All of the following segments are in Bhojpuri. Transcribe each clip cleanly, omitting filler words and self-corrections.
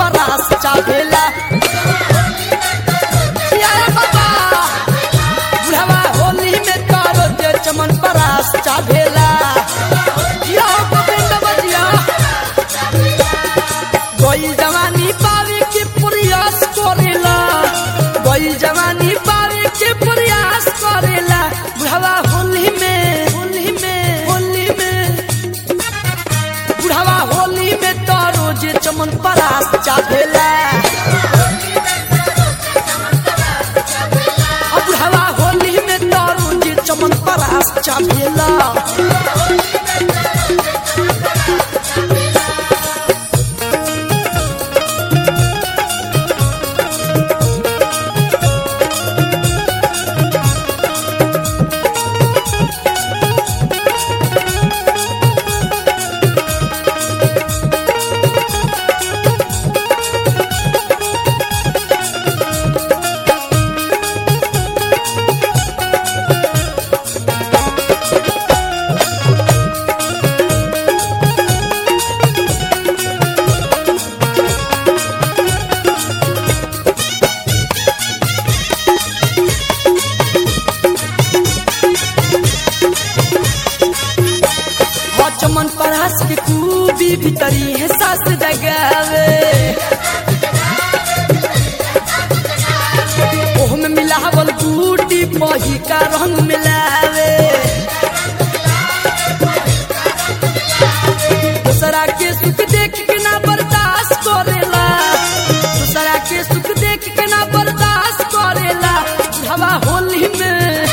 परास चाहेला बुढ़वा होली में तारो जे चमन परास चाहेला गोइल जवानी पावे के प्रयास करेला गोइल जवानी पावे के प्रयास करेला बुढ़वा होली में बुढ़वा होली में तारो जे चमन परास चाहेला बुढ़वा होली में तारो जे चमन परास चाहेला चमन परास के खूबी भीतरी है सास जगावे ओह में मिलावल बूटी पही का रंग मिलावे दूसरा के सुख देख के ना बर्दाश्त करेला दूसरा के सुख देख के ना बर्दाश्त करेला हवा होली में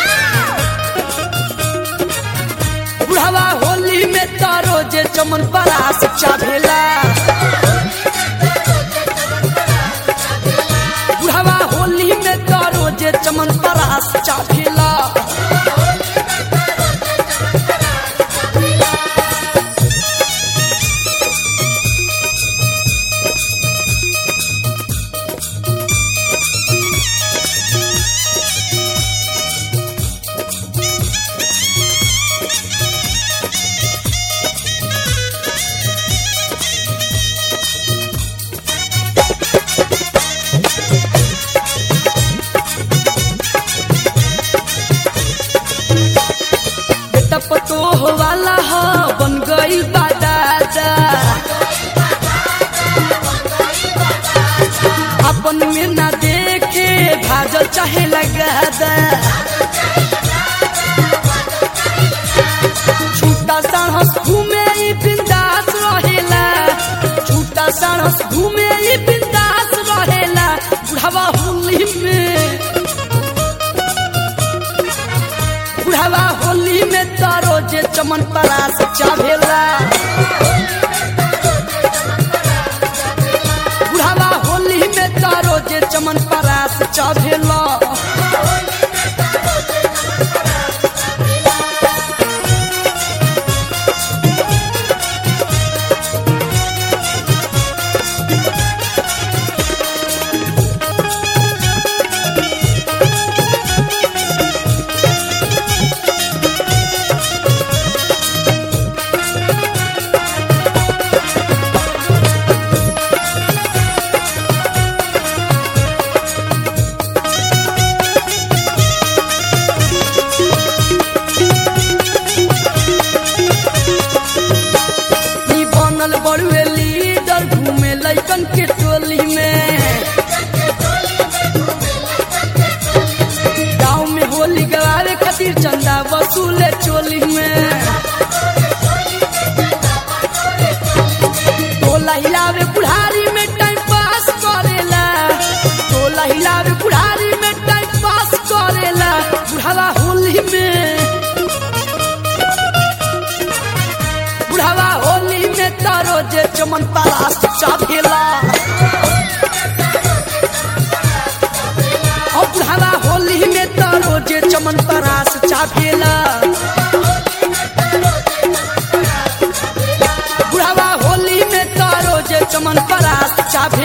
बुढ़वा होली में तारो जे चमन परास चाहेला बुढ़वा होली में तारो जे चमन परास चाहेला पतोह वाला हा बन गई दादा अपन में ना देखे भाजल चाहे लगादा छूटा साहस घूमे बिंदास रहेला छूटा साहस घूमे बिंदास रहेला बुढ़वा होली में बुढ़वा होली में तारो जे चमन परास चाहेला बुढ़वा होली में तारो जे चमन परास चाहेला बड़ुए लीडर घूमे लइकन के टोली में गाँव में होली गवावे खातिर चंदा वसूले चोली में टोला हिलावे बुढ़ारी में टाइम पास करेला टोला हिलावे बुढ़ारी में टाइम पास करेला बुढ़वा होली में बुढ़वा होली में तारो जे चमन परास चाहेला बुढ़वा होली में तारो जे चमन परास चाहेला बुढ़वा होली में तारो जे चमन परास चाहे